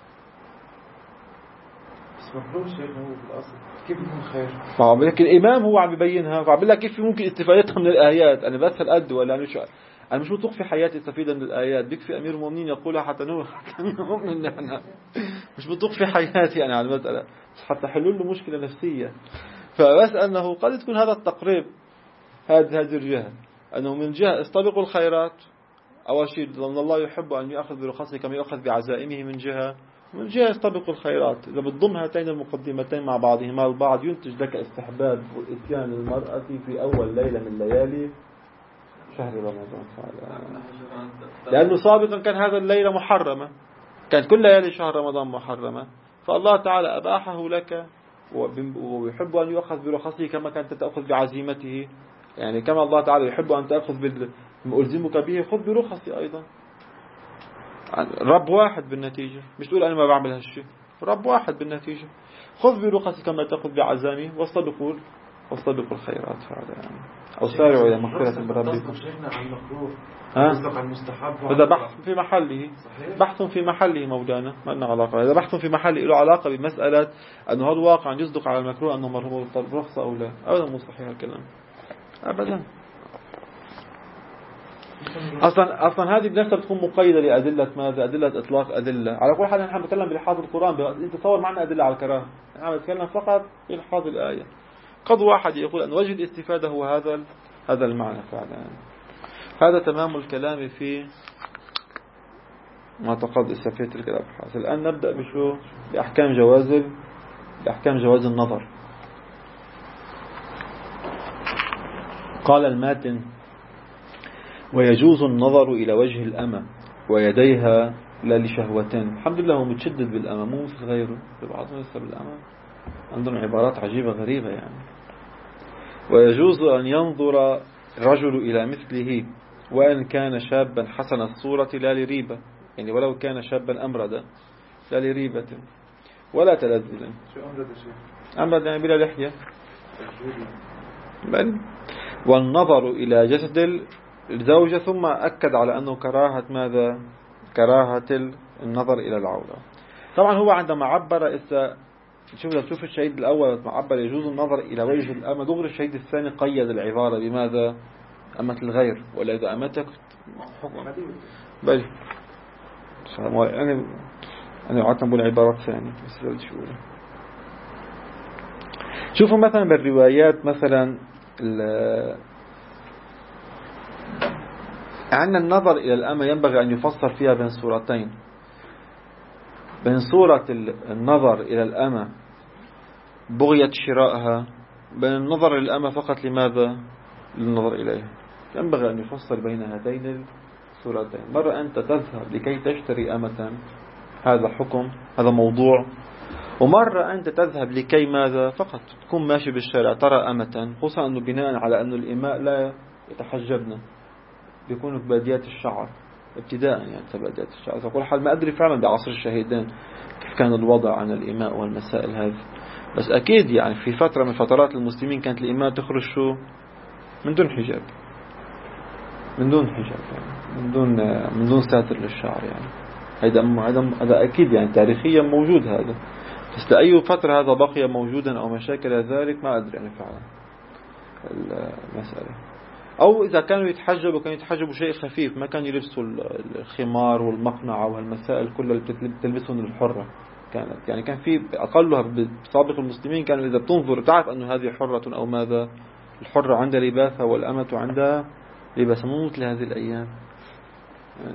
بس مفروض شيء هو بالأصل كيف يكون خير؟ لكن الإمام هو عم يبينها، فعم لك كيف ممكن استفادتها من الآيات. أنا بس هالقد ولا أنا مش مطلق في حياتي استفيد من الآيات. بيكفي أمير المؤمنين يقولها حتى نؤمن نحن. مش مطلق في حياتي أنا على المسألة حتى حلول له مشكلة نفسية. فبس أنه قد تكون هذا التقريب هذه الجهة، أنه من جهة استبقوا الخيرات أول شيء لأن الله يحب أن يأخذ برخصه كما يأخذ بعزائمه من جهة، من جهة استبقوا الخيرات. إذا بتضم هاتين المقدمتين مع بعضهما البعض ينتج لك استحباب إتيان المرأة في أول ليلة من ليالي شهر رمضان لأنه سابقا كان هذا الليلة محرمة، كانت كل ليالي شهر رمضان محرمة، فالله تعالى أباحه لك ويحب أن يأخذ برخصه كما كانت تأخذ بعزيمته. يعني كما الله تعالى يحب أن تأخذ ألزمك به خذ برخصي أيضا. رب واحد بالنتيجة، مش تقول أنا ما بعمل هالشيء، رب واحد بالنتيجة. خذ برخصي كما تأخذ بعزامي واستبقوا الخيرات فعلا يعني. أو سارعوا إلى مغفرة من ربكم. هذا بحث في محله، بحث في محله مولانا، ما لنا علاقة. هذا بحث في محله له علاقة بمسألة أنه هذا الواقع يصدق على المكروه أنه مرغوب بالرخصة أو لا. أبدا مو صحيح الكلام أبدا. أصلا هذه بنفسها بتكون مقيدة لأدلة ماذا؟ أدلة إطلاق أدلة. على كل حال نحن نتكلم بلحاظ القرآن. أنت تصور معنا أدلة على الكراهة، نحن نتكلم فقط بلحاظ الآية. قد واحد يقول أن وجه الاستفادة هو هذا المعنى فعلا. هذا تمام الكلام في معتقد استفادة الأبحاث. الآن نبدأ بشو؟ بأحكام جواز النظر. قال الماتن: ويجوز النظر إلى وجه الأمة ويديها لا لشهوتين. الحمد لله هو متشدد بالأمة مو مثل غيره، بعضهم لسه بالأمة عندهم عبارات عجيبة غريبة يعني. ويجوز أن ينظر الرجل إلى مثله وإن كان شابا حسن الصورة لا لريبة، يعني ولو كان شابا أمردا لا لريبة ولا تلذذ. شو أمرد شيء؟ أمرد يعني بلا لحية. بل والنظر إلى جسد الزوجة، ثم أكد على أنه كراهة ماذا؟ كراهة النظر إلى العورة. طبعا هو عندما عبر شوف الشهيد الأول لما عبر يجوز النظر إلى وجه الأمة، دغري الشهيد الثاني قيد العبارة بماذا؟ أمة الغير، ولا إذا أمتك بل أنا عادة بقول عبارات ثانية بس بدي شو أقول. شوفوا مثلا بالروايات مثلا عندنا النظر إلى الأمة ينبغي أن يفسر فيها بين صورتين، بين صورة النظر إلى الأمة بغية شرائها، بين النظر إلى الأمة فقط لماذا؟ للنظر إليها. ينبغي أن يفسر بين هاتين الصورتين. مرة أنت تذهب لكي تشتري أمة، هذا حكم، هذا موضوع. ومرة أنت تذهب لكي ماذا؟ فقط تكون ماشي بالشارع ترى أمة، خصوصا أنه بناء على أنه الإماء لا يتحجبنا، بيكونوا بباديات الشعر ابتداء يعني باديات الشعر. فقول حال ما أدري فعلا بعصر الشهيدين كيف كان الوضع عن الإماء والمسائل هذه، بس أكيد يعني في فترة من فترات المسلمين كانت الإماء تخرج شو؟ من دون حجاب، من دون حجاب يعني من دون ساتر للشعر يعني. هذا أكيد يعني تاريخيا موجود هذا، بس لأي فترة هذا بقي موجودا أو مشاكل ذلك ما أدري يعني فعلا المسألة. أو إذا كانوا يتحجبوا شيء خفيف، ما كانوا يلبسوا الخمار والمقنعة والمسائل كلها اللي بتلبسهم الحرة كانت يعني. كان في أقلها بسابق المسلمين كانوا إذا بتنظر تعرف أنه هذه حرة أو ماذا، الحرة عندها لباسها والأمة عندها لباسها، مو مثل هذه الأيام يعني.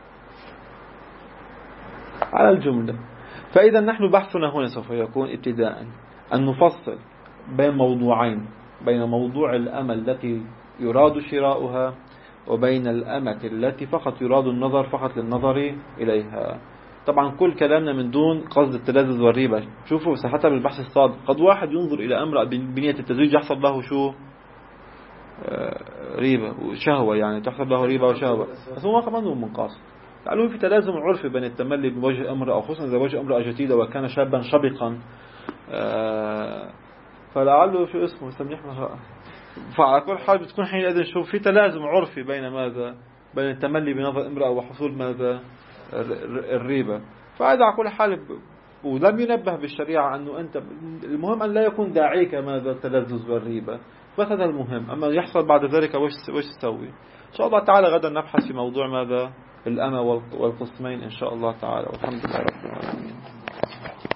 على الجملة فإذا نحن بحثنا هنا سوف يكون ابتداء أن نفصل بين موضوعين، بين موضوع الأمة التي يراد شراؤها وبين الأمة التي فقط يراد النظر فقط للنظر إليها. طبعا كل كلامنا من دون قصد التلذذ والريبة. شوفوا حتى بالبحث الصادق قد واحد ينظر إلى أمرأة بنية التزويج يحصل له شو؟ ريبة وشهوة، يعني تحسب له ريبة وشهوة، بس هو كمان هو منقاص. لعله في تلازم عرفي بين التملي بوجه امرأة، أو خصوصا إذا وجه امرأة جديدة وكان شابا شبقا، فلعله شو اسمه سميحنا. فعلى كل حال بتكون حينئذ شوف في تلازم عرفي بين ماذا، بين التملي بنظر امرأة وحصول ماذا الريبة. فهذا على كل حال ولم ينبه بالشريعة أنه أنت المهم أن لا يكون داعيك ماذا التلذذ والريبة، بس هذا المهم. أما يحصل بعد ذلك وش تسوي. إن شاء الله تعالى غدا نبحث في موضوع ماذا الأمة والقسمين إن شاء الله تعالى، والحمد لله رب العالمين.